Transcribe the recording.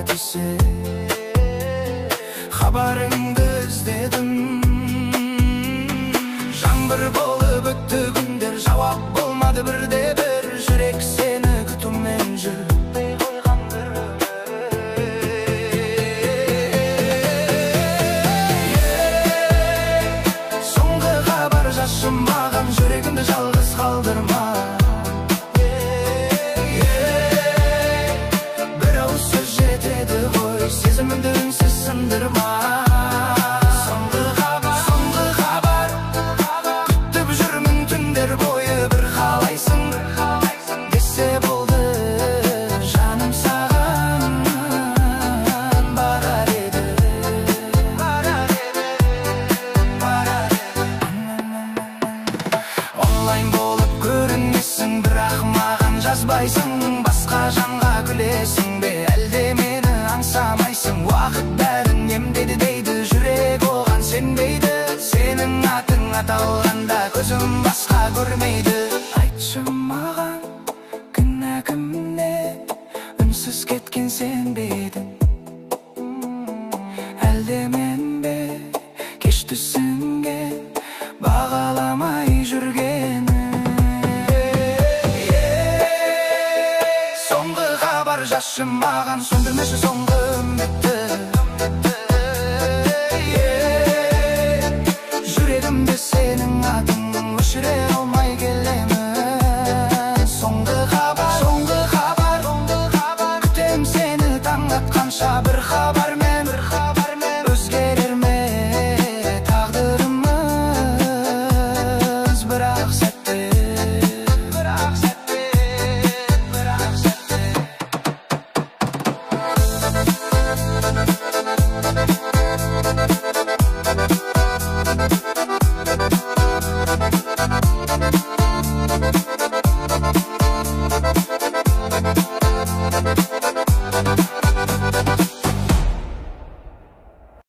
тисе, хабарыңды іздедім. Жаңбыр болып өтті күндер, жауап болмады бірде-бір. Жүрек сені күтумен жүрмей қойған бір соңғы хабар жашым маған, жүрегімді жалғыз қалдырма. Бір ауыз сөз жетеді ғой, сезімімді үнсіз сындырма. Соңғы хабар күтіп жүрмін түндер бойы. Бір қалайсың десе болды, жаным саған барар еді. Онлайн болып көрінесің, бірақ маған жазбайсың. Басқа жанға күлесің бе, әлде мені аңсамайсың? Уақыт бәрін емдеді дейді, жүрек оған сенбейді. Сенің атың аталғанда көзім басқа көрмейді. Айтшы маған, кінә кімде? Үнсіз кеткен сен бе едің? Әлде мен бе кеш түсінген, бағаламай жүргені? Соңғы хабар жашым маған, сөндірмеші соңғы